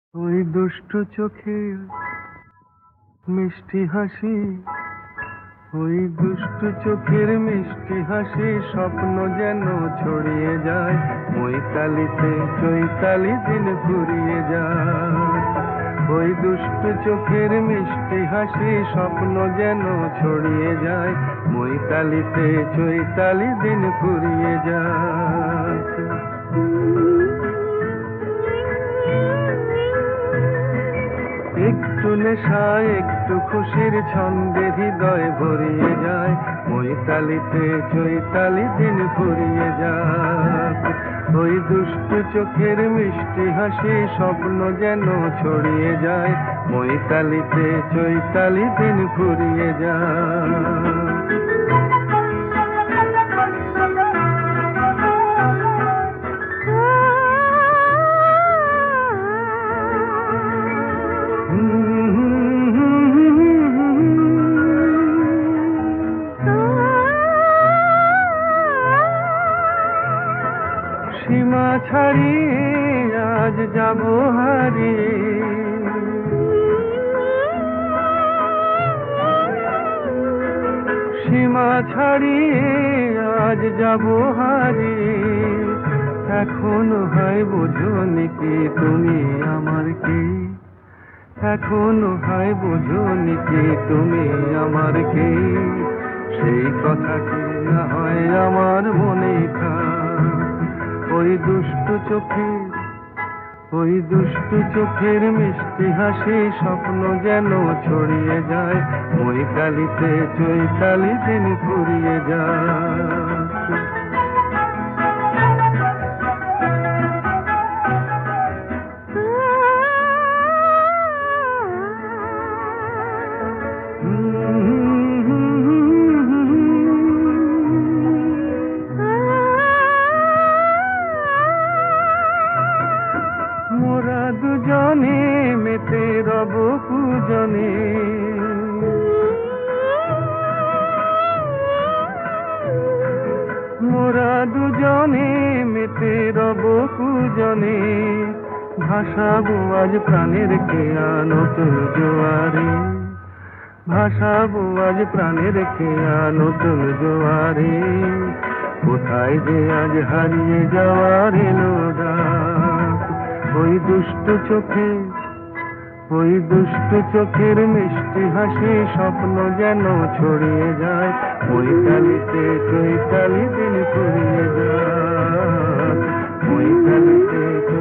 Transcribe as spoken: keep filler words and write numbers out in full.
ওই দুষ্টু চোখের মিষ্টি হাসি, ওই দুষ্টু চোখের মিষ্টি হাসি স্বপ্ন যেন ছড়িয়ে যায়, মৈতালিতে চৈতালি দিন ফুরিয়ে যায়। ওই দুষ্টু চোখের মিষ্টি হাসি স্বপ্ন যেন ছড়িয়ে যায়, মৈতালিতে চৈতালি দিন ফুরিয়ে যায়। একটু নেশা একটু খুশির ছন্দে হৃদয় ভরিয়ে যায়, মৈতালিতে চৈতালি দিন ফুরিয়ে যায়। ওই দুষ্টু চোখের মিষ্টি হাসি স্বপ্ন যেন ছড়িয়ে যায়, মৈতালিতে চৈতালি দিন ফুরিয়ে যায়। সীমা ছাড়িয়ে আজ যাব হারিয়ে, সীমা ছাড়িয়ে আজ যাব হারিয়ে। এখনো হয় বোঝনি কি তুমি আমার কি, এখনো হয় বোঝনি কি তুমি আমার কি। সেই কথা কি না হয় আমার মনে থাক। ওই দুষ্টু চোখের, ওই দুষ্টু চোখের মিষ্টি হাসি স্বপ্ন যেন ছড়িয়ে যায়, মৈতালিতে চৈতালি দিন ফুরিয়ে যায়। মোরা দুজনে মেতে রব পূজনে, মোরা দুজনে মেতে রব পূজনে। ভাসাবো আজ প্রাণের খেয়া নতুন জোয়ারে, ভাসাবো আজ প্রাণের খেয়া নতুন জোয়ারে। কোথায় যে আজ হারিয়ে যাওয়ার এলো ডাক। ওই দুষ্টু চোখে, ওই দুষ্টু চোখের মিষ্টি হাসি স্বপ্ন যেন ছড়িয়ে যায়, মৈতালিতে চৈতালি দিন ফুরিয়ে যায়, মৈতালিতে